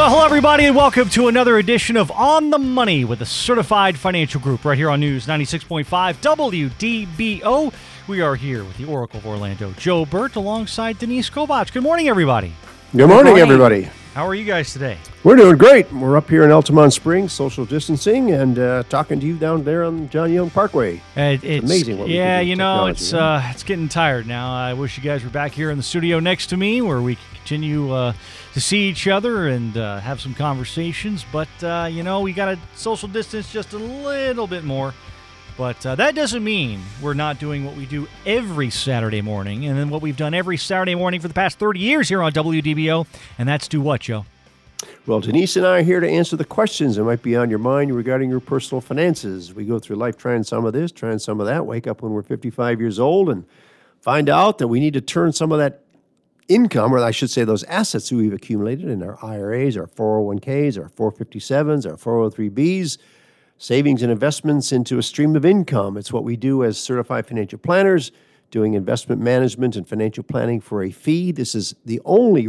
Well, hello, everybody, and welcome to another edition of On the Money with the Certified Financial Group right here on News 96.5 WDBO. We are here with the Oracle of Orlando, Joe Burt, alongside Denise Kovach. Good morning, everybody. Good morning, everybody. How are you guys today? We're doing great. We're up here in Altamont Springs, social distancing, and talking to you down there on John Young Parkway. It's amazing what we can do with technology, it's getting tired now. I wish you guys were back here in the studio next to me where we can continue to see each other and have some conversations. But, we got to social distance just a little bit more. But that doesn't mean we're not doing what we do every Saturday morning, and then what we've done every Saturday morning for the past 30 years here on WDBO, and that's do what, Joe? Well, Denise and I are here to answer the questions that might be on your mind regarding your personal finances. We go through life trying some of this, trying some of that, wake up when we're 55 years old and find out that we need to turn some of that income, or I should say those assets that we've accumulated in our IRAs, our 401ks, our 457s, our 403bs, savings and investments into a stream of income. It's what we do as certified financial planners, doing investment management and financial planning for a fee. This is the only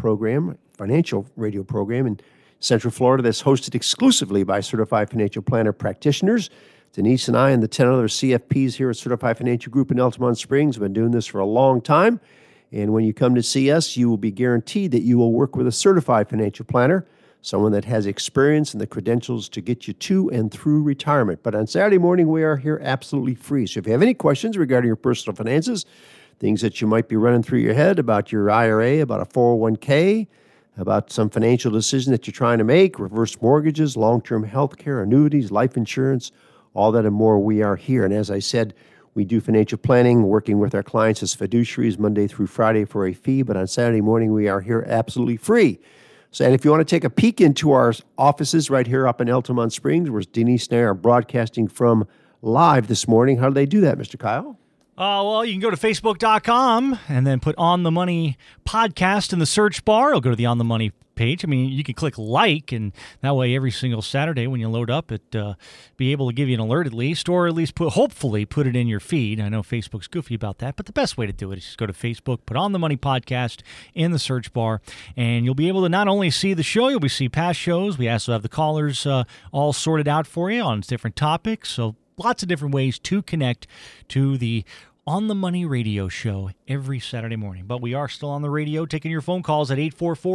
financial radio program in Central Florida that's hosted exclusively by certified financial planner practitioners. Denise and I and the 10 other CFPs here at Certified Financial Group in Altamont Springs have been doing this for a long time. And when you come to see us, you will be guaranteed that you will work with a certified financial planner, someone that has experience and the credentials to get you to and through retirement. But on Saturday morning, we are here absolutely free. So if you have any questions regarding your personal finances, things that you might be running through your head about your IRA, about a 401k, about some financial decision that you're trying to make, reverse mortgages, long-term health care, annuities, life insurance, all that and more, we are here. And as I said, we do financial planning, working with our clients as fiduciaries Monday through Friday for a fee. But on Saturday morning, we are here absolutely free. So, and if you want to take a peek into our offices right here up in Altamont Springs, where Denise and I are broadcasting from live this morning, how do they do that, Mr. Kyle? Well, you can go to Facebook.com and then put On the Money podcast in the search bar. It'll go to the On the Money page. I mean, you can click like, and that way every single Saturday when you load up, it be able to give you an alert at least, or at least hopefully put it in your feed. I know Facebook's goofy about that, but the best way to do it is just go to Facebook, put On the Money podcast in the search bar, and you'll be able to not only see the show, you'll be see past shows. We also have the callers all sorted out for you on different topics, so lots of different ways to connect to the On the Money radio show every Saturday morning. But we are still on the radio, taking your phone calls at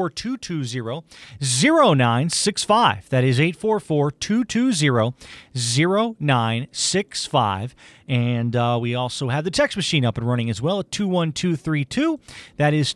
844-220-0965. That is 844-220-0965. And we also have the text machine up and running as well at 21232. That is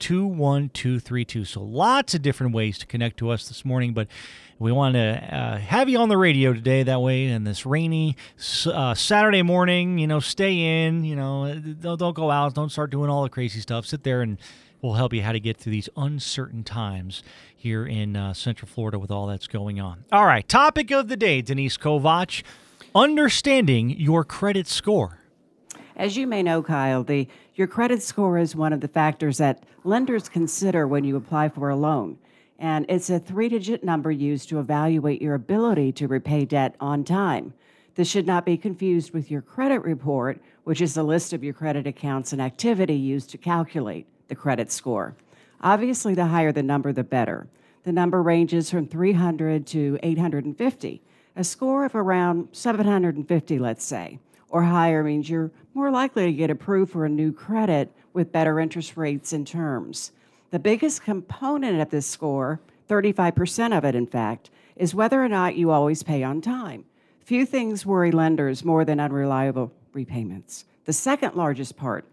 21232. So lots of different ways to connect to us this morning, but we want to have you on the radio today. That way, in this rainy Saturday morning, stay in. Don't go out. Don't start doing all the crazy stuff. Sit there, and we'll help you how to get through these uncertain times here in Central Florida with all that's going on. All right, topic of the day, Denise Kovach, understanding your credit score. As you may know, Kyle, your credit score is one of the factors that lenders consider when you apply for a loan. And it's a 3-digit number used to evaluate your ability to repay debt on time. This should not be confused with your credit report, which is a list of your credit accounts and activity used to calculate the credit score. Obviously, the higher the number, the better. The number ranges from 300 to 850. A score of around 750, let's say, or higher means you're more likely to get approved for a new credit with better interest rates and terms. The biggest component of this score, 35% of it in fact, is whether or not you always pay on time. Few things worry lenders more than unreliable repayments. The second largest part,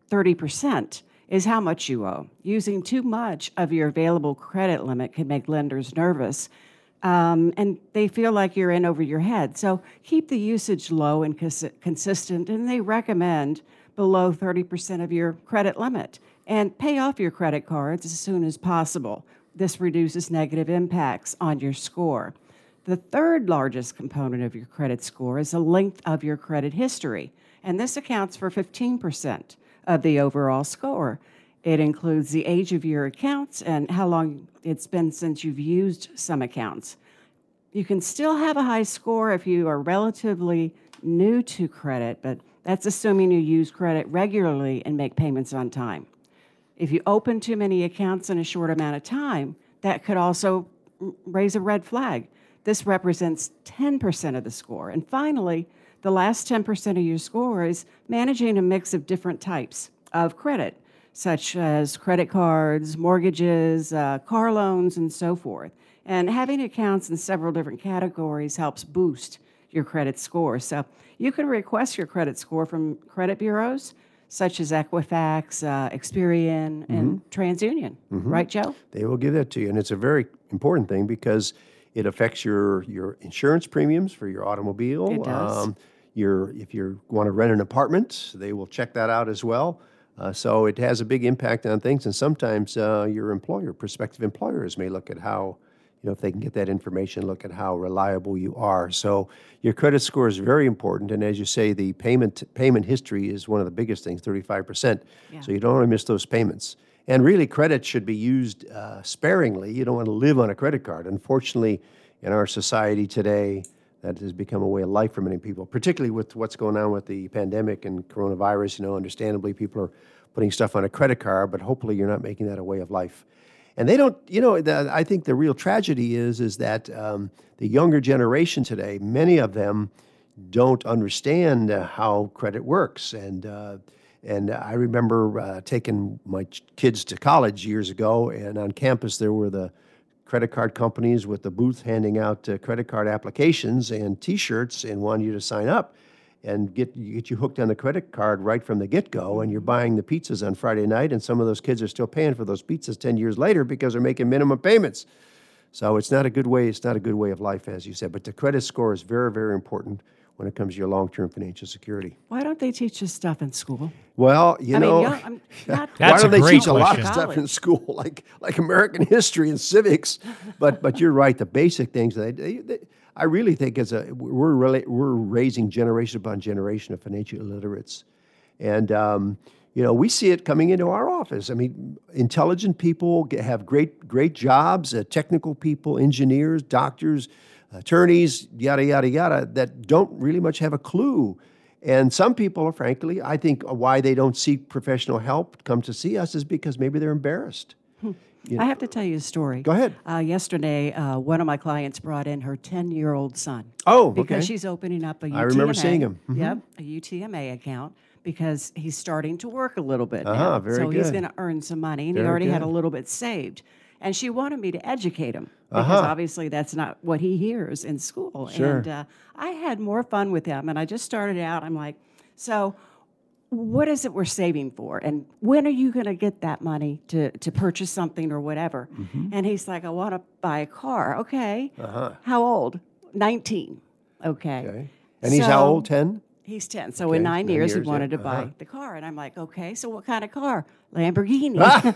30%, is how much you owe. Using too much of your available credit limit can make lenders nervous, and they feel like you're in over your head. So keep the usage low and consistent, and they recommend below 30% of your credit limit. And pay off your credit cards as soon as possible. This reduces negative impacts on your score. The third largest component of your credit score is the length of your credit history, and this accounts for 15% of the overall score. It includes the age of your accounts and how long it's been since you've used some accounts. You can still have a high score if you are relatively new to credit, but that's assuming you use credit regularly and make payments on time. If you open too many accounts in a short amount of time, that could also raise a red flag. This represents 10% of the score. And finally, the last 10% of your score is managing a mix of different types of credit, such as credit cards, mortgages, car loans, and so forth. And having accounts in several different categories helps boost your credit score. So you can request your credit score from credit bureaus such as Equifax, Experian, and TransUnion. Right, Joe? They will give that to you. And it's a very important thing because it affects your insurance premiums for your automobile. It does. If you want to rent an apartment, they will check that out as well. So it has a big impact on things. And sometimes your prospective employers may look at how, if they can get that information, look at how reliable you are. So your credit score is very important. And as you say, the payment history is one of the biggest things, 35%. Yeah. So you don't want to miss those payments. And really, credit should be used sparingly. You don't want to live on a credit card. Unfortunately, in our society today, that has become a way of life for many people, particularly with what's going on with the pandemic and coronavirus. Understandably, people are putting stuff on a credit card, but hopefully you're not making that a way of life. And they don't, I think the real tragedy is that the younger generation today, many of them don't understand how credit works. And I remember taking my kids to college years ago, and on campus there were the credit card companies with the booth handing out credit card applications and T-shirts and wanting you to sign up and get you hooked on the credit card right from the get-go, and you're buying the pizzas on Friday night, and some of those kids are still paying for those pizzas 10 years later because they're making minimum payments. So it's not a good way. It's not a good way of life, as you said. But the credit score is very, very important when it comes to your long-term financial security. Why don't they teach this stuff in school? Well, I'm not why That's don't a they great teach a lot of question. stuff in school, like American history and civics? But you're right. The basic things I really think we're raising generation upon generation of financial illiterates, and we see it coming into our office. I mean, intelligent people have great jobs, technical people, engineers, doctors, attorneys, yada yada yada, that don't really much have a clue. And some people are, frankly, I think why they don't seek professional help, come to see us, is because maybe they're embarrassed. I have to tell you a story. Go ahead. Yesterday, one of my clients brought in her 10-year-old son. Oh, Because okay. she's opening up a UTMA. I remember seeing him. Yep, a UTMA account because he's starting to work a little bit now. Very so he's good. going to earn some money, and he Very already had a good. little bit saved. And she wanted me to educate him because obviously that's not what he hears in school. Sure. And I had more fun with him, and I just started out. I'm like, so what is it we're saving for? And when are you going to get that money to purchase something or whatever? And he's like, I want to buy a car. Okay. How old? 19. Okay. And he's how old? 10? He's 10. So in 9 years, he yeah. wanted to buy the car. And I'm like, okay, so what kind of car? Lamborghini.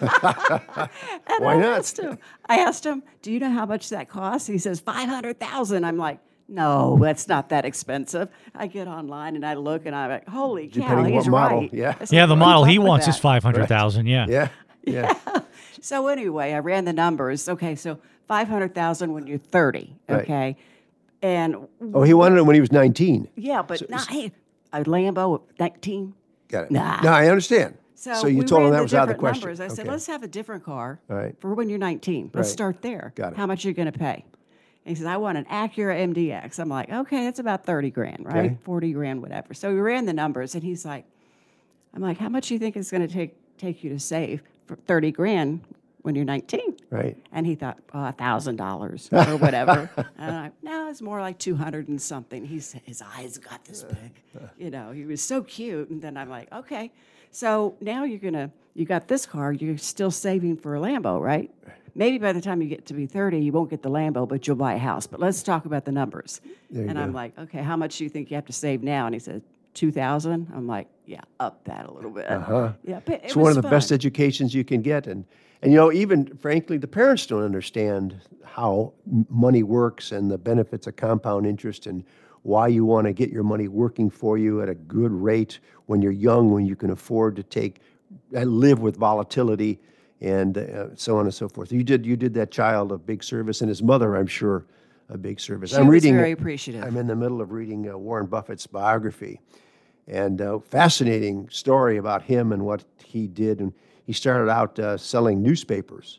And Why not? I asked him, do you know how much that costs? He says, $500,000. I'm like, no, that's not that expensive. I get online and I look and I'm like, holy cow, Depending he's what model, right. yeah. It's Yeah, like, the what's model up he with wants is that? 500,000. Yeah. Yeah. So anyway, I ran the numbers. Okay, so 500,000 when you're 30. Right. Okay, and Oh, he wanted it when he was 19. yeah, but not hey, a Lambo at 19. Got it. Nah. No, I understand. So you we told him ran that the was out of the different question. numbers. I said, Okay. let's have a different car Right. for when you're 19. Let's Right. start there. Got it. How much are you going to pay? And he says, I want an Acura MDX. I'm like, okay, that's about 30 grand, right? Okay. 40 grand, whatever. So we ran the numbers, and he's like, I'm like, how much do you think it's going to take you to save for 30 grand when you're 19? Right. And he thought, $1,000 or whatever. And I'm, no, it's more like 200 and something. His eyes got this big. He was so cute. And then I'm like, okay. So now you got this car, you're still saving for a Lambo, right? Maybe by the time you get to be 30, you won't get the Lambo, but you'll buy a house. But let's talk about the numbers. And I'm like, okay, how much do you think you have to save now? And he said, 2,000. I'm like, yeah, up that a little bit. Yeah, but It's one of the best educations you can get. And even, frankly, the parents don't understand how money works and the benefits of compound interest and why you want to get your money working for you at a good rate when you're young, when you can afford to live with volatility and so on and so forth. You did that child a big service, and his mother, I'm sure, a big service. She was very appreciative. I'm in the middle of reading Warren Buffett's biography, and fascinating story about him and what he did. And he started out selling newspapers,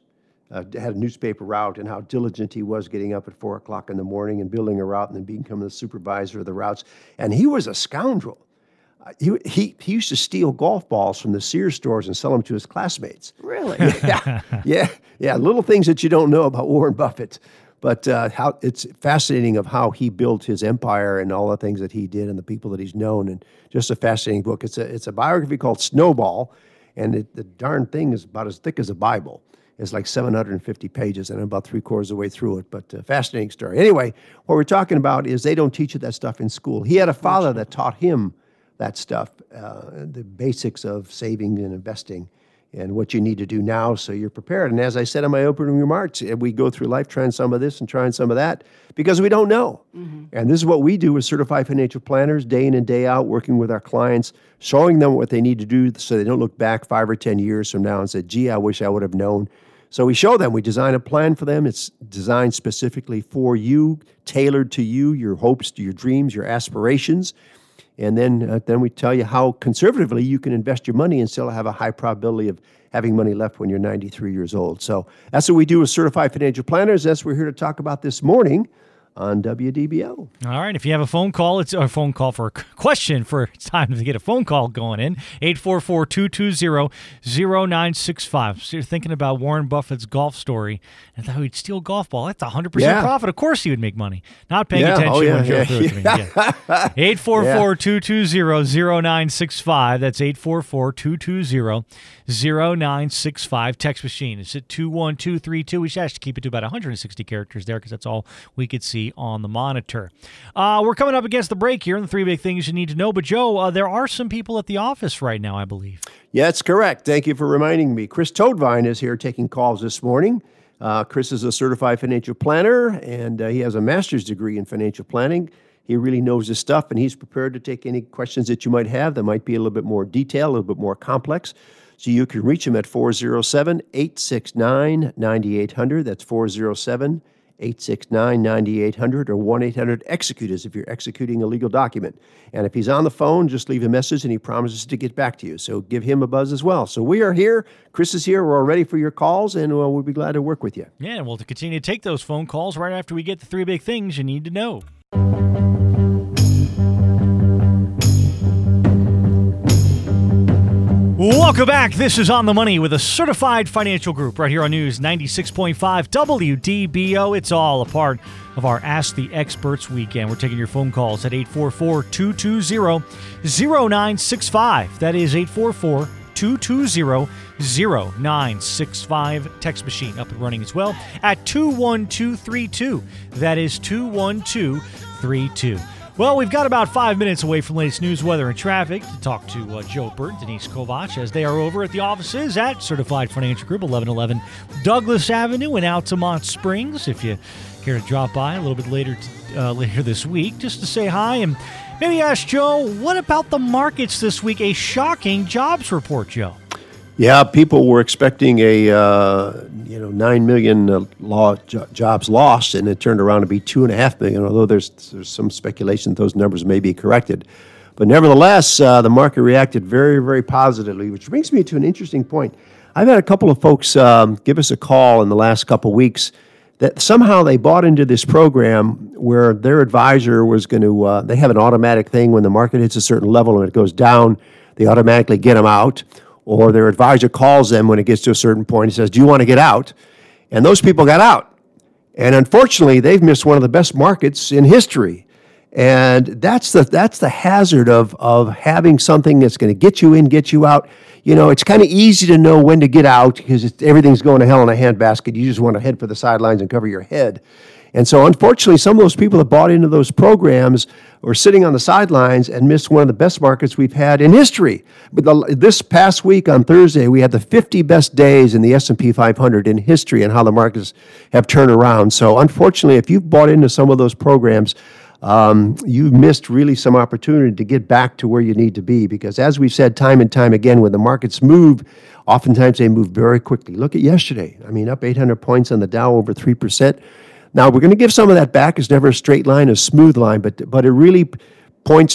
had a newspaper route and how diligent he was getting up at 4 o'clock in the morning and building a route and then becoming the supervisor of the routes. And he was a scoundrel. He used to steal golf balls from the Sears stores and sell them to his classmates. Really? Yeah. Little things that you don't know about Warren Buffett. But how it's fascinating of how he built his empire and all the things that he did and the people that he's known. And just a fascinating book. It's a biography called Snowball, and the darn thing is about as thick as a Bible. It's like 750 pages, and I'm about 3/4 of the way through it. But fascinating story. Anyway, what we're talking about is they don't teach you that stuff in school. He had a father that taught him that stuff, the basics of saving and investing, and what you need to do now so you're prepared. And as I said in my opening remarks, we go through life trying some of this and trying some of that because we don't know. Mm-hmm. And this is what we do as certified financial planners, day in and day out, working with our clients, showing them what they need to do so they don't look back 5 or 10 years from now and say, gee, I wish I would have known. So we show them, we design a plan for them. It's designed specifically for you, tailored to you, your hopes, your dreams, your aspirations. And then we tell you how conservatively you can invest your money and still have a high probability of having money left when you're 93 years old. So that's what we do as certified financial planners. That's what we're here to talk about this morning on WDBO. All right. If you have a phone call, it's a phone call for a question it's time to get a phone call going in. 844-220-0965. So you're thinking about Warren Buffett's golf story and how he'd steal golf ball. That's 100% profit. Of course he would make money. Not paying attention when Joe threw it to me. 844-220-0965. That's 844-220-0965. Text machine. It's at 21232. We should actually keep it to about 160 characters there because that's all we could see on the monitor. We're coming up against the break here, and the 3 big things you need to know. But, Joe, there are some people at the office right now, I believe. Yeah, that's correct. Thank you for reminding me. Chris Toadvine is here taking calls this morning. Chris is a certified financial planner, and he has a master's degree in financial planning. He really knows his stuff, and he's prepared to take any questions that you might have that might be a little bit more detailed, a little bit more complex. So you can reach him at 407-869-9800. That's 407-869-9800 or 1-800-EXECUTE if you're executing a legal document. And if he's on the phone, just leave a message and he promises to get back to you. So give him a buzz as well. So we are here. Chris is here. We're all ready for your calls, and we'll be glad to work with you. Yeah, and we'll continue to take those phone calls right after we get the 3 big things you need to know. Welcome back. This is On the Money with a certified financial group right here on News 96.5 WDBO. It's all a part of our Ask the Experts weekend. We're taking your phone calls at 844-220-0965. That is 844-220-0965. Text machine up and running as well at 21232. That is 21232. Well, we've got about 5 minutes away from latest news, weather, and traffic to talk to Joe Burt, Denise Kovach, as they are over at the offices at Certified Financial Group, 1111 Douglas Avenue in Altamont Springs. If you care to drop by a little bit later this week, just to say hi and maybe ask Joe, what about the markets this week? A shocking jobs report, Joe. Yeah, people were expecting a 9 million jobs lost, and it turned around to be 2.5 million. Although there's some speculation that those numbers may be corrected, but nevertheless, the market reacted very, very positively. Which brings me to an interesting point. I've had a couple of folks give us a call in the last couple of weeks that somehow they bought into this program where their advisor was going to. They have an automatic thing when the market hits a certain level and it goes down, they automatically get them out. Or their advisor calls them when it gets to a certain point and says, do you want to get out? And those people got out. And unfortunately, they've missed one of the best markets in history. And that's the hazard of having something that's going to get you in, get you out. You know, it's kind of easy to know when to get out because everything's going to hell in a handbasket. You just want to head for the sidelines and cover your head. And so, unfortunately, some of those people that bought into those programs were sitting on the sidelines and missed one of the best markets we've had in history. But this past week on Thursday, we had the 50 best days in the S&P 500 in history and how the markets have turned around. So, unfortunately, if you've bought into some of those programs, you've missed really some opportunity to get back to where you need to be. Because as we've said time and time again, when the markets move, oftentimes they move very quickly. Look at yesterday. I mean, up 800 points on the Dow, over 3%. Now, we're going to give some of that back. It's never a straight line, a smooth line, but it really points to the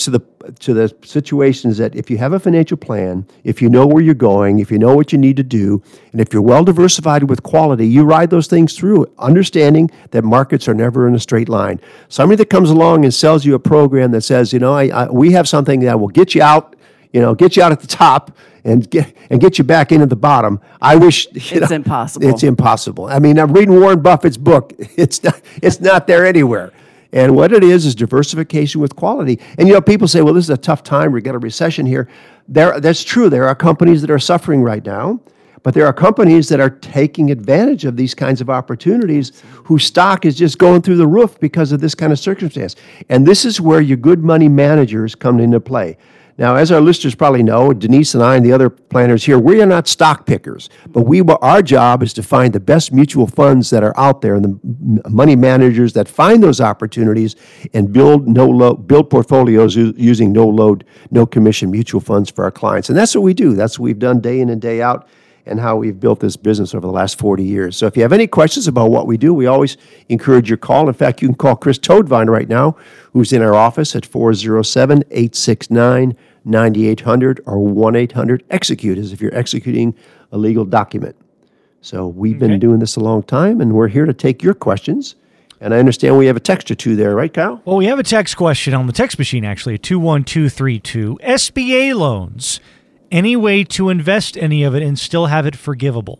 to the situations that if you have a financial plan, if you know where you're going, if you know what you need to do, and if you're well diversified with quality, you ride those things through, understanding that markets are never in a straight line. Somebody that comes along and sells you a program that says, we have something that will get you out, get you out at the top and get you back in at the bottom. I wish It's impossible. It's impossible. I mean, I'm reading Warren Buffett's book. It's not there anywhere. And what it is diversification with quality. And people say, well, this is a tough time. We've got a recession here. That's true. There are companies that are suffering right now, but there are companies that are taking advantage of these kinds of opportunities whose stock is just going through the roof because of this kind of circumstance. And this is where your good money managers come into play. Now, as our listeners probably know, Denise and I and the other planners here, we are not stock pickers, but our job is to find the best mutual funds that are out there and the money managers that find those opportunities and build portfolios using no load, no commission mutual funds for our clients. And that's what we do. That's what we've done day in and day out, and how we've built this business over the last 40 years. So if you have any questions about what we do, we always encourage your call. In fact, you can call Chris Toadvine right now, who's in our office at 407-869-9800 or 1-800-EXECUTE, as if you're executing a legal document. So we've been doing this a long time, and we're here to take your questions. And I understand we have a text or two there, right, Kyle? Well, we have a text question on the text machine, actually, at 21232. SBA loans. Any way to invest any of it and still have it forgivable?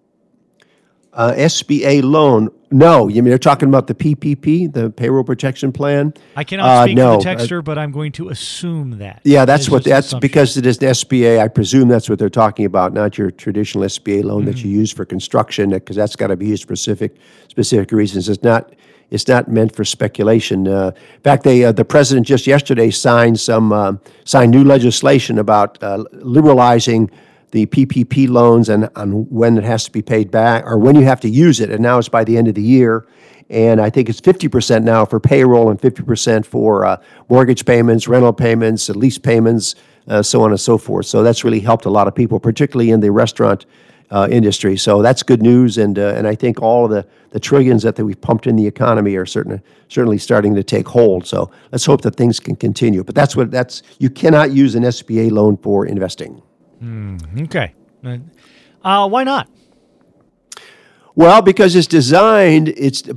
SBA loan, no. You mean they're talking about the PPP, the Payroll Protection Plan? I cannot speak for the texter, but I'm going to assume that. Yeah, that's because it is the SBA. I presume that's what they're talking about, not your traditional SBA loan that you use for construction, because that's got to be used for specific reasons. It's not meant for speculation. In fact, the president just yesterday signed new legislation about liberalizing the PPP loans and on when it has to be paid back or when you have to use it. And now it's by the end of the year. And I think it's 50% now for payroll and 50% for mortgage payments, rental payments, lease payments, so on and so forth. So that's really helped a lot of people, particularly in the restaurant industry. So that's good news, and I think all of the trillions that we've pumped in the economy are certainly starting to take hold. So let's hope that things can continue. But you cannot use an SBA loan for investing. Okay. Why not? Well, because it's designed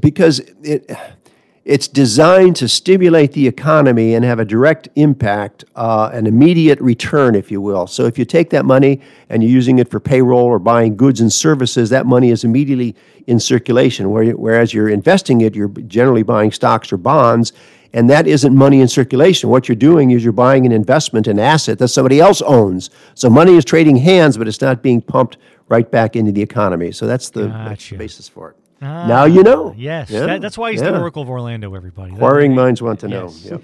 to stimulate the economy and have a direct impact, an immediate return, if you will. So if you take that money and you're using it for payroll or buying goods and services, that money is immediately in circulation, whereas you're investing it, you're generally buying stocks or bonds, and that isn't money in circulation. What you're doing is you're buying an investment, an asset that somebody else owns. So money is trading hands, but it's not being pumped right back into the economy. So that's the basis for it. Now you know. Yes. Yeah. That's why he's the Oracle of Orlando, everybody. Inquiring minds want to know. Yep.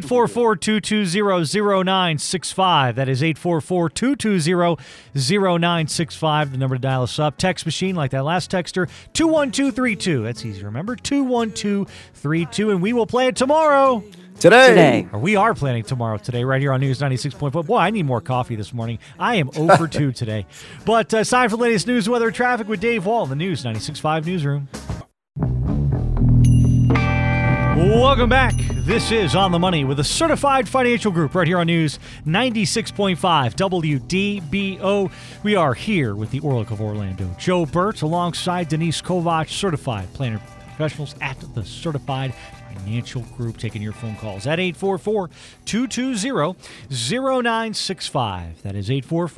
844-220-0965. That is 844-220-0965. The number to dial us up. Text machine, like that last texter, 21232. That's easy to remember, 21232. And we will play it tomorrow. Today. Or we are planning tomorrow today, right here on News 96.4. Boy, I need more coffee this morning. I am 0 for 2 today. But it's time for the latest news, weather, and traffic with Dave Wall in the News 96.5 Newsroom. Welcome back. This is On the Money with a certified financial group right here on News 96.5 WDBO. We are here with the Oracle of Orlando, Joe Burt, alongside Denise Kovach, certified planner professionals at the Certified Financial Group, taking your phone calls at 844-220-0965. That is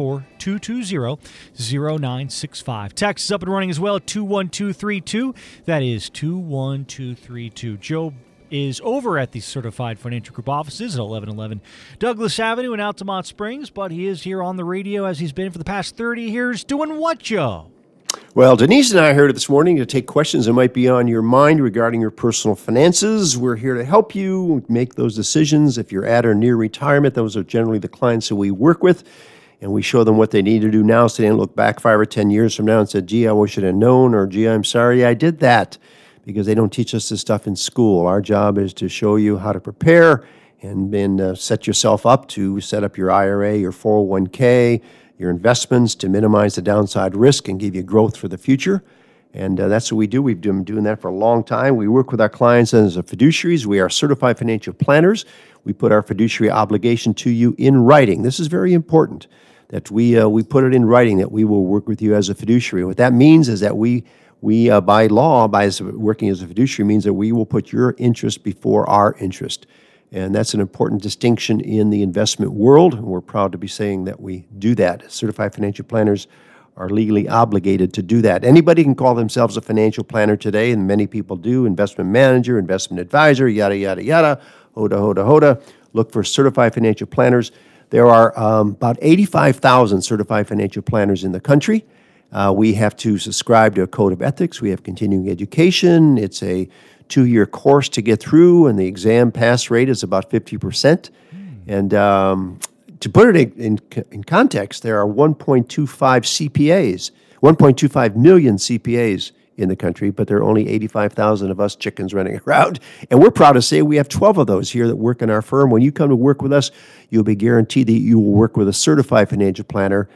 844-220-0965. Text is up and running as well at 21232. That is 21232. Joe is over at the Certified Financial Group offices at 1111 Douglas Avenue in Altamont Springs, but he is here on the radio as he's been for the past 30 years. Doing what, Joe? Well, Denise and I are here this morning to take questions that might be on your mind regarding your personal finances. We're here to help you make those decisions. If you're at or near retirement, those are generally the clients that we work with, and we show them what they need to do now so they don't look back 5 or 10 years from now and say, gee, I wish I'd have known, or gee, I'm sorry I did that, because they don't teach us this stuff in school. Our job is to show you how to prepare and then set yourself up to set up your IRA, your 401k, your investments to minimize the downside risk and give you growth for the future. And that's what we do. We've been doing that for a long time. We work with our clients as fiduciaries. We are certified financial planners. We put our fiduciary obligation to you in writing. This is very important, that we put it in writing that we will work with you as a fiduciary. What that means is that we by law, working as a fiduciary, means that we will put your interest before our interest. And that's an important distinction in the investment world. And we're proud to be saying that we do that. Certified financial planners are legally obligated to do that. Anybody can call themselves a financial planner today, and many people do. Investment manager, investment advisor, yada, yada, yada, hoda, hoda, hoda. Look for certified financial planners. There are about 85,000 certified financial planners in the country. We have to subscribe to a code of ethics. We have continuing education. It's a 2-year course to get through, and the exam pass rate is about 50%. And to put it in context, there are 1.25 million CPAs in the country, but there are only 85,000 of us chickens running around. And we're proud to say we have 12 of those here that work in our firm. When you come to work with us, you'll be guaranteed that you will work with a certified financial planner.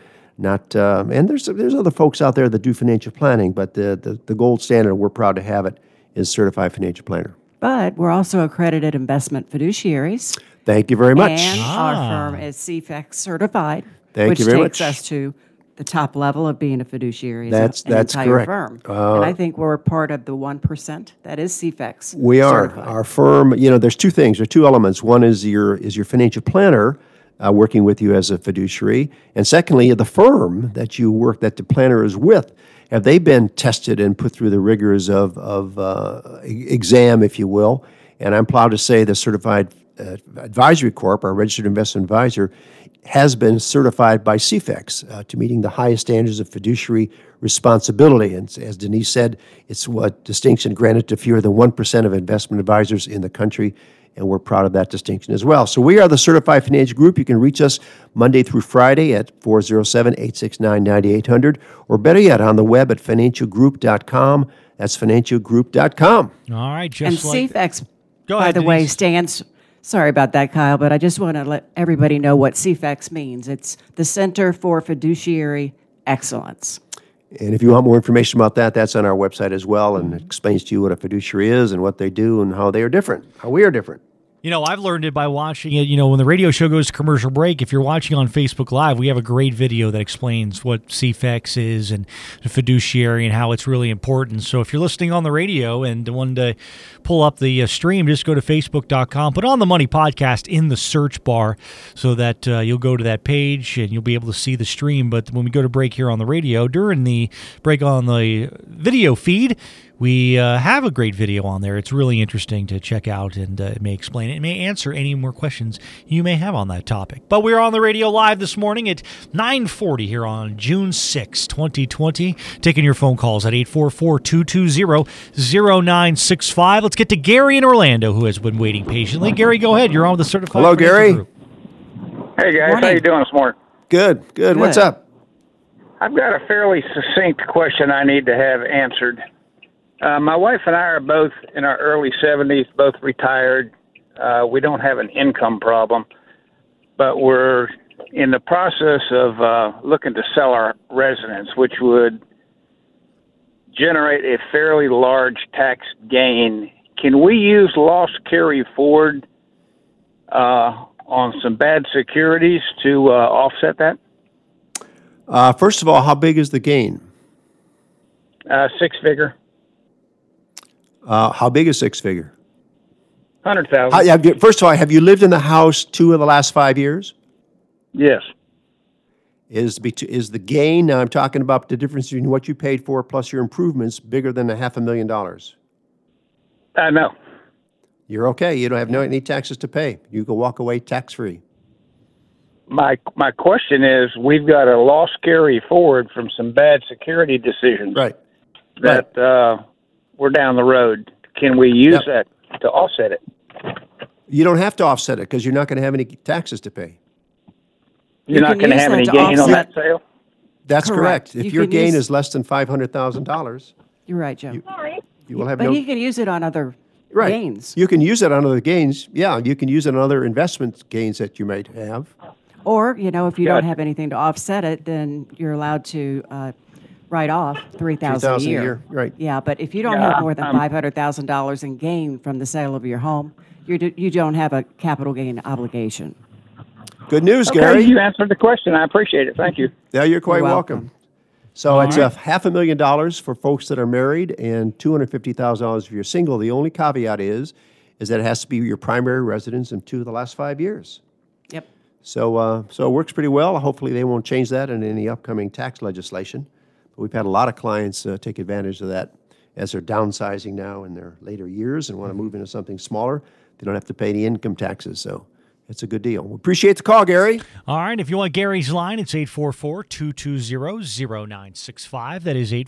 And there's other folks out there that do financial planning, but the gold standard, we're proud to have it, is certified financial planner. But we're also accredited investment fiduciaries. Thank you very much. And our firm is CFEX certified, Thank you very which takes much. us to the top level of being a fiduciary That's an entire correct. firm. And I think we're part of the 1% that is CFEX We are. certified. Our firm, there's two things. There are two elements. One is your financial planner working with you as a fiduciary. And secondly, the firm that the planner is with, have they been tested and put through the rigors of exam, if you will? And I'm proud to say the Certified Advisory Corp, our registered investment advisor, has been certified by CFEX to meeting the highest standards of fiduciary responsibility. And as Denise said, it's what distinction granted to fewer than 1% of investment advisors in the country, and we're proud of that distinction as well. So we are the Certified Financial Group. You can reach us Monday through Friday at 407-869-9800, or better yet, on the web at financialgroup.com. That's financialgroup.com. All right, And just like CFEX, Go by ahead, the way, Denise. stands, sorry about that, Kyle, but I just want to let everybody know what CFEX means. It's the Center for Fiduciary Excellence. And if you want more information about that, that's on our website as well, and it explains to you what a fiduciary is and what they do and how they are different, how we are different. I've learned it by watching it. When the radio show goes to commercial break, if you're watching on Facebook Live, we have a great video that explains what CFEX is and the fiduciary and how it's really important. So if you're listening on the radio and want to pull up the stream, just go to Facebook.com, put On the Money Podcast in the search bar so that you'll go to that page and you'll be able to see the stream. But when we go to break here on the radio, during the break on the video feed, we have a great video on there. It's really interesting to check out, and it may explain it. It may answer any more questions you may have on that topic. But we're on the radio live this morning at 9:40 here on June 6, 2020. Taking your phone calls at 844-220-0965. Let's get to Gary in Orlando, who has been waiting patiently. Gary, go ahead. You're on with the Certified Hello, Financial Gary. Group. Hey guys, Morning. how you doing this morning? Good. What's Good. up? I've got a fairly succinct question I need to have answered. My wife and I are both in our early 70s, both retired. We don't have an income problem, but we're in the process of looking to sell our residence, which would generate a fairly large tax gain. Can we use loss carry forward on some bad securities to offset that? First of all, how big is the gain? 6-figure, How big is six-figure? 100,000. First of all, have you lived in the house 2 of the last 5 years? Yes. Is the gain, now I'm talking about the difference between what you paid for plus your improvements, bigger than $500,000? No. You're okay. You don't have any taxes to pay. You can walk away tax-free. My question is, we've got a loss carry forward from some bad security decisions Right. that we're down the road. Can we use that to offset it? You don't have to offset it because you're not going to have any taxes to pay. You're not can going to use have that any to gain on offset- that sale? That's Correct. correct. If You your can gain use- is less than $500,000, You're right, Joe. you will have But no... he can use it on other Right. gains. You can use it on other gains. Yeah, you can use it on other investment gains that you might have. Or, if you Gotcha. don't have anything to offset it, then you're allowed to write off $3,000 a $3,000 a year. year, right. Yeah, but if you don't have more than $500,000 in gain from the sale of your home, you don't have a capital gain obligation. Good news, Okay, Gary. you answered the question. I appreciate it. Thank you. Yeah, you're quite You're welcome. welcome. So it's right. $500,000 for folks that are married and $250,000 if you're single. The only caveat is that it has to be your primary residence in 2 of the last 5 years. Yep. So it works pretty well. Hopefully they won't change that in any upcoming tax legislation. But we've had a lot of clients take advantage of that as they're downsizing now in their later years and want to move into something smaller. They don't have to pay any income taxes. So it's a good deal. We appreciate the call, Gary. All right. If you want Gary's line, it's 844-220-0965. That is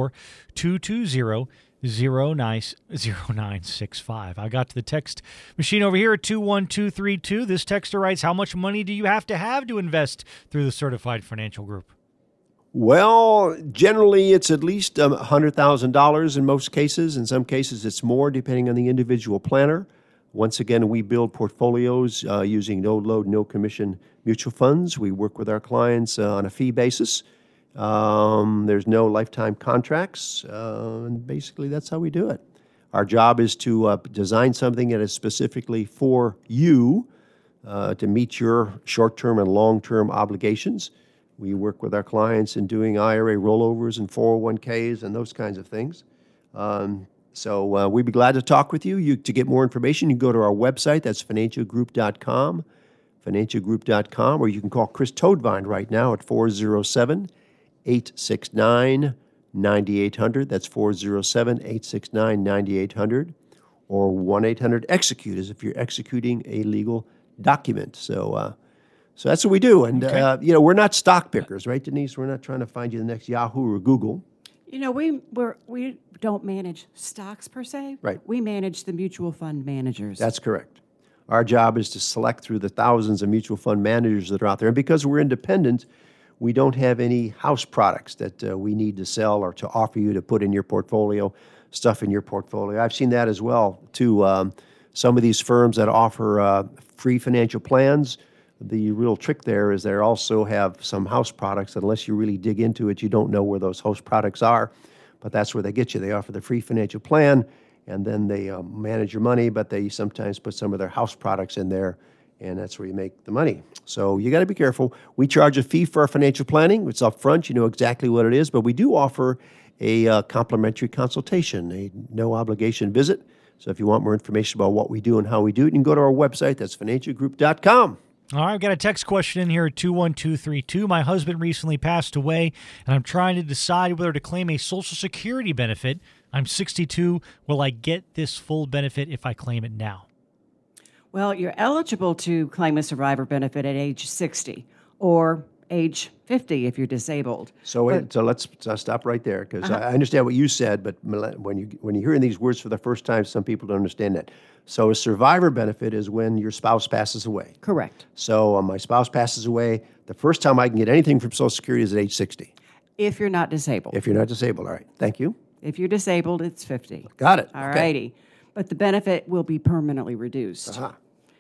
844-220-0965. I got to the text machine over here at 21232. This texter writes, how much money do you have to invest through the Certified Financial Group? Well, generally it's at least $100,000 in most cases. In some cases it's more depending on the individual planner. Once again, we build portfolios using no load, no commission mutual funds. We work with our clients on a fee basis. There's no lifetime contracts, and basically that's how we do it. Our job is to design something that is specifically for you to meet your short-term and long-term obligations. We work with our clients in doing IRA rollovers and 401ks and those kinds of things. So we'd be glad to talk with you. To get more information, you can go to our website. That's financialgroup.com, financialgroup.com, or you can call Chris Toadvine right now at 407-869-9800. That's 407-869-9800, or 1-800-EXECUTE as if you're executing a legal document. So that's what we do. And, we're not stock pickers, right, Denise? We're not trying to find you the next Yahoo or Google. You know, we don't manage stocks per se. Right. We manage the mutual fund managers. That's correct. Our job is to select through the thousands of mutual fund managers that are out there. And because we're independent, we don't have any house products that we need to sell or to offer you to put in your portfolio, stuff in your portfolio. I've seen that as well, too. Some of these firms that offer free financial plans, the real trick there is they also have some house products. Unless you really dig into it, you don't know where those house products are. But that's where they get you. They offer the free financial plan, and then they manage your money, but they sometimes put some of their house products in there, and that's where you make the money. So you got to be careful. We charge a fee for our financial planning. It's up front. You know exactly what it is, but we do offer a complimentary consultation, a no-obligation visit. So if you want more information about what we do and how we do it, you can go to our website. That's financialgroup.com. All right, I've got a text question in here at 21232. My husband recently passed away, and I'm trying to decide whether to claim a Social Security benefit. I'm 62. Will I get this full benefit if I claim it now? Well, you're eligible to claim a survivor benefit at age 60 or age 50 if you're disabled. So let's stop right there, because I understand what you said, but when you're hearing these words for the first time, some people don't understand that. So a survivor benefit is when your spouse passes away. Correct. So my spouse passes away. The first time I can get anything from Social Security is at age 60. If you're not disabled. If you're not disabled, all right. Thank you. If you're disabled, it's 50. Got it. All Okay. righty. But the benefit will be permanently reduced. Uh-huh.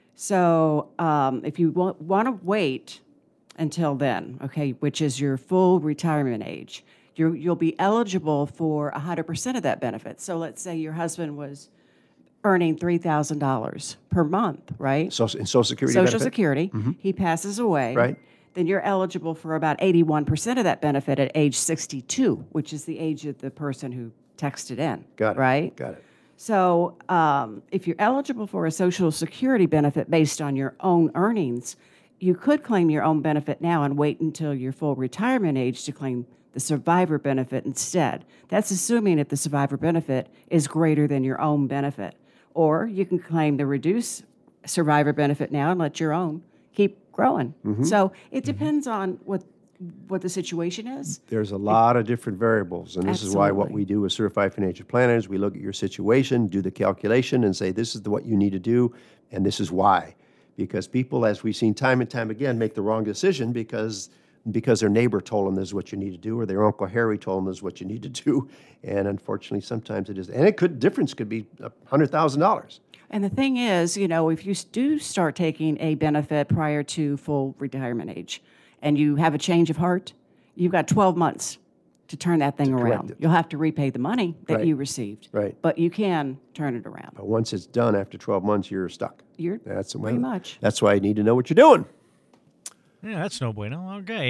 So if you want to wait until then, okay, which is your full retirement age, you'll be eligible for 100% of that benefit. So let's say your husband was earning $3,000 per month, right? So in Social Security Social benefit? Security. He passes away. Right. Then you're eligible for about 81% of that benefit at age 62, which is the age of the person who texted in. Got it. Right? Got it. So if you're eligible for a Social Security benefit based on your own earnings, you could claim your own benefit now and wait until your full retirement age to claim the survivor benefit instead. That's assuming if the survivor benefit is greater than your own benefit. Or you can claim the reduced survivor benefit now and let your own keep growing. So it depends on what the situation is. There's a lot of different variables, and this is why what Absolutely. we do as certified financial planners, we look at your situation, do the calculation, and say this is what you need to do, and this is why. Because people, as we've seen time and time again, make the wrong decision because their neighbor told them this is what you need to do, or their Uncle Harry told them this is what you need to do, and unfortunately sometimes it is. And difference could be $100,000. And the thing is, if you do start taking a benefit prior to full retirement age and you have a change of heart, you've got 12 months to turn that thing correct around. it. You'll have to repay the money that Right. you received. Right. But you can turn it around. But once it's done, after 12 months, you're stuck. You're That's the way. pretty much. That's why you need to know what you're doing. Yeah, that's no bueno. Okay,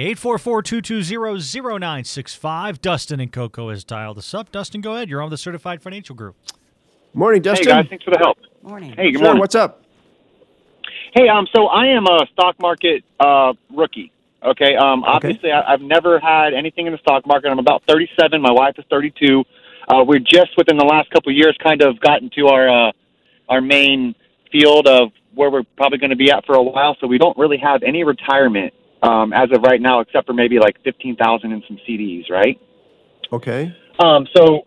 844-220-0965. Dustin and Coco has dialed us up. Dustin, go ahead. You're on the Certified Financial Group. Morning, Hey Dustin. guys, thanks for the help. Morning. Hey, good Sure, morning. what's up? Hey, so I am a stock market rookie. Okay, obviously I've never had anything in the stock market. I'm about 37. My wife is 32. We're just within the last couple of years kind of gotten to our main field of where we're probably going to be at for a while. So we don't really have any retirement as of right now, except for maybe like 15,000 in some CDs, right? Okay. So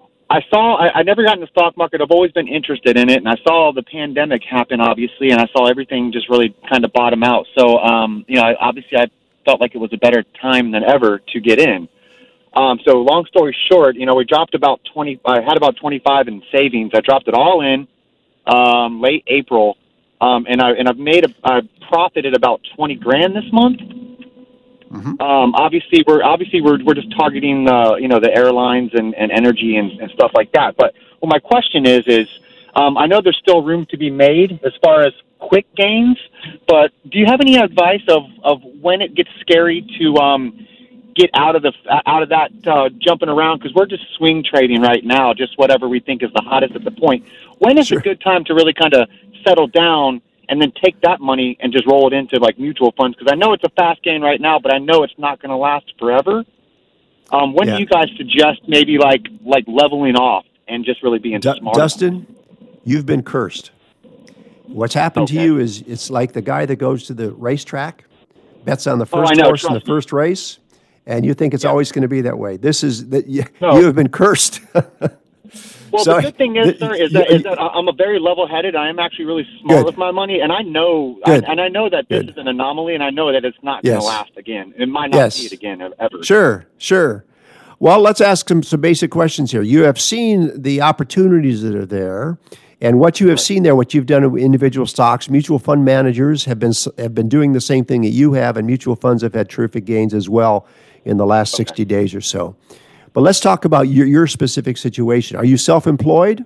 I never got in the stock market. I've always been interested in it, and I saw the pandemic happen, obviously, and I saw everything just really kind of bottom out. So, I felt like it was a better time than ever to get in. So long story short, we dropped about 20, I had about 25 in savings. I dropped it all in late April, and I profited about 20 grand this month. Mm-hmm. Obviously we're just targeting the airlines and energy and stuff like that. But what my question is I know there's still room to be made as far as quick gains, but do you have any advice of when it gets scary to get out of that jumping around, because we're just swing trading right now, just whatever we think is the hottest at the point. When is a good time to really kind of settle down and then take that money and just roll it into like mutual funds? Because I know it's a fast gain right now, but I know it's not going to last forever. When do you guys suggest maybe like leveling off and just really being smart? Dustin, you've been cursed. What's happened to you is it's like the guy that goes to the racetrack, bets on the first horse in the first race, and you think it's always going to be that way. This is that you have been cursed. Well, the good thing is, sir, is that I'm a very level-headed. I am actually really smart with my money, and I know, I know that this is an anomaly, and I know that it's not going to last again. It might not be it again ever. Sure. Well, let's ask some basic questions here. You have seen the opportunities that are there, and what you have seen there, what you've done with individual stocks. Mutual fund managers have been doing the same thing that you have, and mutual funds have had terrific gains as well in the last 60 days or so. But let's talk about your specific situation. Are you self-employed?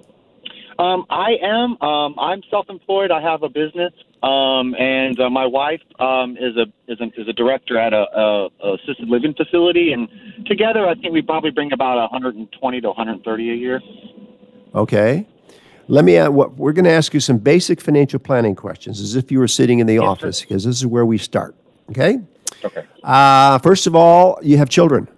I am. I'm self-employed. I have a business, and my wife is a director at a assisted living facility. And together, I think we probably bring about 120 to 130 a year. Okay. Let me. We're going to ask you some basic financial planning questions, as if you were sitting in the office, because this is where we start. Okay. Okay. First of all, you have children.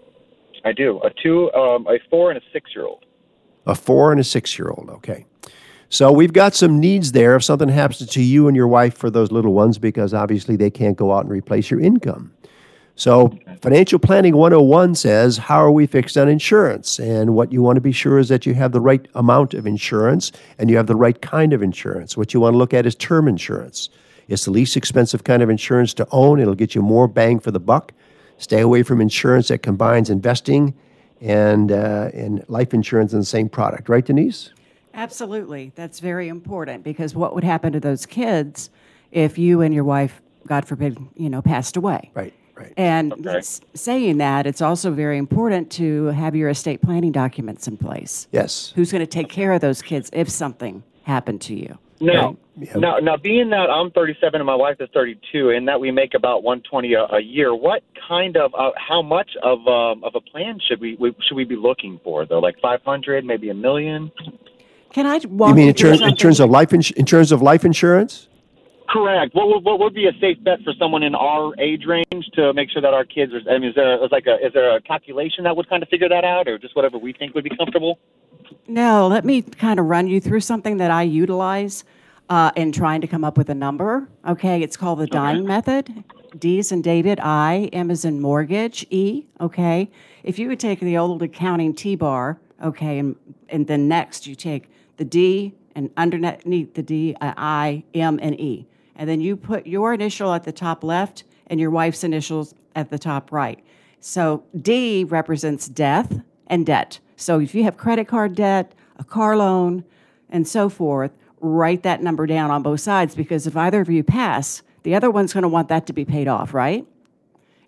I do. A 4 and a 6-year-old. A 4 and a 6-year-old. Okay. So we've got some needs there if something happens to you and your wife for those little ones, because obviously they can't go out and replace your income. So Financial Planning 101 says, how are we fixed on insurance? And what you want to be sure is that you have the right amount of insurance and you have the right kind of insurance. What you want to look at is term insurance. It's the least expensive kind of insurance to own. It'll get you more bang for the buck. Stay away from insurance that combines investing and life insurance in the same product. Right, Denise? Absolutely. That's very important, because what would happen to those kids if you and your wife, God forbid, passed away? Right. And saying that, it's also very important to have your estate planning documents in place. Yes. Who's going to take care of those kids if something happened to you? Now, being that I'm 37 and my wife is 32, and that we make about 120 a year, what kind of, how much of a plan should we be looking for though? Like 500, maybe $1 million? Can I walk you mean you in terms of life insurance? Correct. What would be a safe bet for someone in our age range to make sure that our kids are? I mean, is there a calculation that would kind of figure that out, or just whatever we think would be comfortable? No, let me kind of run you through something that I utilize in trying to come up with a number. Okay, it's called the DIME method. D as in David, I, M as in mortgage, E. Okay, if you would take the old accounting T-bar, okay, and then next you take the D and underneath the D, I, M, and E. And then you put your initial at the top left and your wife's initials at the top right. So D represents death and debt. So if you have credit card debt, a car loan, and so forth, write that number down on both sides, because if either of you pass, the other one's going to want that to be paid off, right?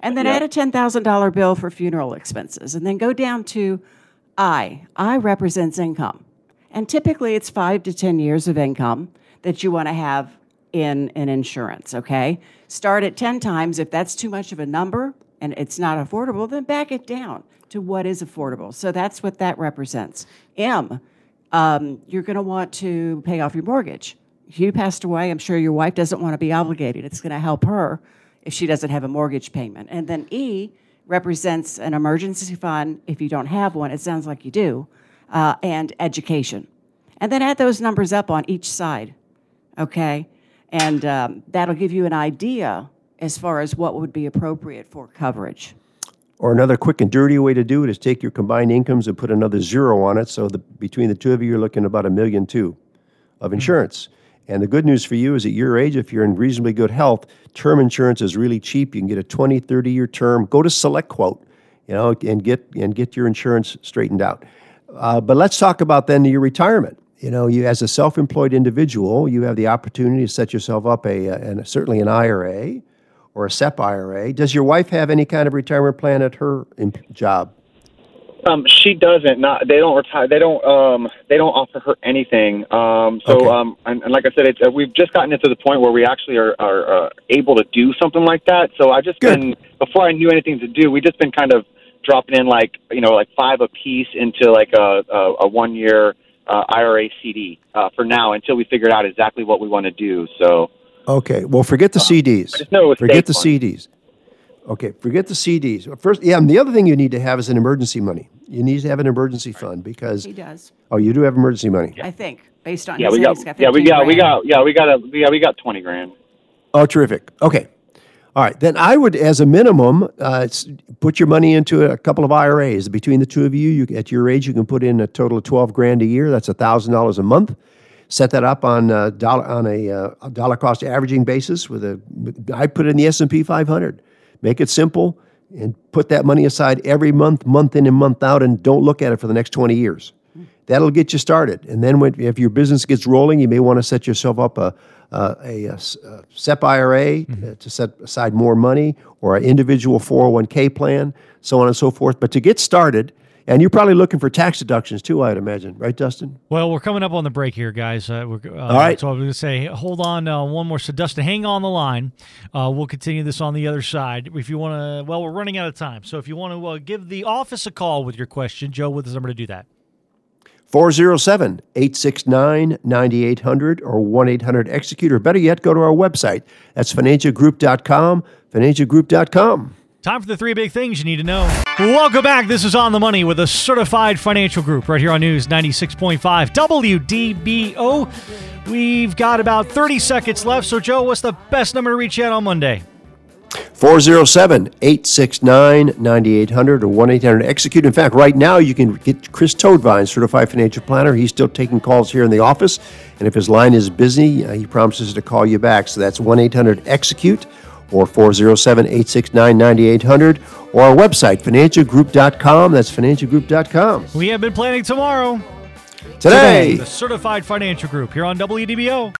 And then add a $10,000 bill for funeral expenses. And then go down to I. I represents income. And typically it's 5 to 10 years of income that you want to have in an insurance, okay? Start at 10 times. If that's too much of a number and it's not affordable, then back it down to what is affordable. So that's what that represents. M, you're going to want to pay off your mortgage. If you passed away, I'm sure your wife doesn't want to be obligated. It's going to help her if she doesn't have a mortgage payment. And then E represents an emergency fund if you don't have one. It sounds like you do. And education. And then add those numbers up on each side, okay? And that'll give you an idea as far as what would be appropriate for coverage. Or another quick and dirty way to do it is take your combined incomes and put another zero on it. So between the two of you, you're looking at about $1.2 million of insurance. And the good news for you is at your age, if you're in reasonably good health, term insurance is really cheap. You can get a 20, 30-year term. Go to SelectQuote, and get your insurance straightened out. But let's talk about then your retirement. You as a self-employed individual, you have the opportunity to set yourself up certainly an IRA or a SEP IRA. Does your wife have any kind of retirement plan at her job? She doesn't. They don't retire. They don't offer her anything. And like I said, we've just gotten it to the point where we actually are able to do something like that. So I just been, before I knew anything to do, we just been kind of dropping in like 5 a piece into like a 1 year IRA CD for now until we figured out exactly what we want to do. So okay, well, forget the CDs. I just know forget the CDs. Okay, forget the CDs. First, and the other thing you need to have is an emergency money. You need to have an emergency fund because He does, oh, you do have emergency money. I think, based on yeah, his we age, got he's got yeah, we 15 got grand. we got 20 grand. Oh, terrific. Okay. All right. Then I would, as a minimum, put your money into a couple of IRAs. Between the two of you, at your age, you can put in a total of $12 grand a year. That's $1,000 a month. Set that up on a dollar cost averaging basis. I put it in the S&P 500. Make it simple and put that money aside every month, month in and month out, and don't look at it for the next 20 years. That'll get you started. And then if your business gets rolling, you may want to set yourself up a SEP IRA to set aside more money, or an individual 401k plan, so on and so forth. But to get started, and you're probably looking for tax deductions too, I'd imagine. Right, Dustin? Well, we're coming up on the break here, guys. All right. So I was going to say, hold on one more. So, Dustin, hang on the line. We'll continue this on the other side. If you want to, well, we're running out of time. So if you want to give the office a call with your question, Joe, with the number to do that. 407-869-9800 or 1-800-EXECUTE, or better yet, go to our website. That's financialgroup.com, financialgroup.com. Time for the 3 big things you need to know. Welcome back. This is On the Money with a certified financial group right here on News 96.5 WDBO. We've got about 30 seconds left. So, Joe, what's the best number to reach out on Monday? 407-869-9800 or 1-800-EXECUTE. In fact, right now you can get Chris Toadvine, Certified Financial Planner. He's still taking calls here in the office, and if his line is busy, he promises to call you back. So that's 1-800-EXECUTE or 407-869-9800 or our website, financialgroup.com. That's financialgroup.com. We have been planning tomorrow. Today, The Certified Financial Group here on WDBO.